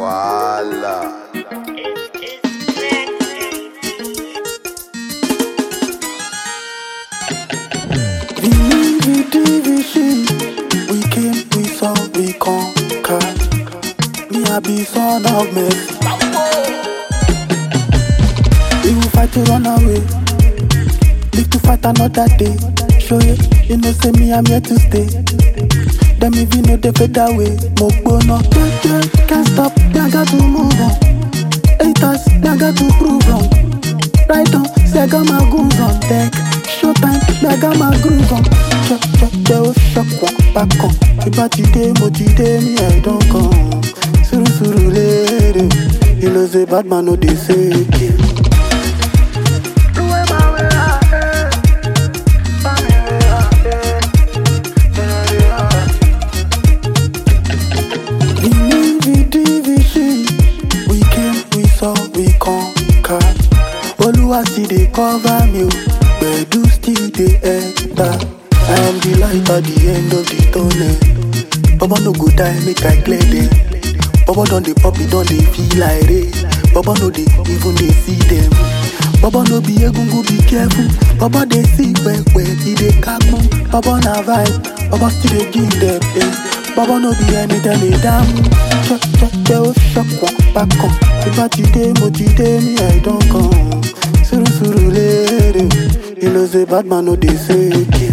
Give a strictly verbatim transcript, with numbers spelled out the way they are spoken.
Wahala. We division, we came, we saw, we conquered. Me I be son of mercy. We will fight to run away, live to fight another day. Show you, you know say me I'm here to stay. Them if you know they fade away, Mokbo no can't stop, me I got to move on. Haters, me I got to prove wrong. Right on, say I got my goons on deck. Showtime, me I got my groove on. Check, check, they will shock one back on. If I today, mo today, me I don't come. Suru suru lady, you know say bad man no they say it. We conquer. Oluwa still dey cover me, but do still dey enter. I am the light at the end of the tunnel. Baba no go die, make I clear them. Baba don dey pop, it don dey feel like rain. Baba no dey even dey see them. Baba no be egungun, be careful. Baba dey see when when he dey kaku. Baba na vibe, Baba still dey give them pain. Baba no be anytime they damn. Check, check, they will shock one back on. If I today, mo today, me I don't come. Suru suru lady, you know say bad man no they say it.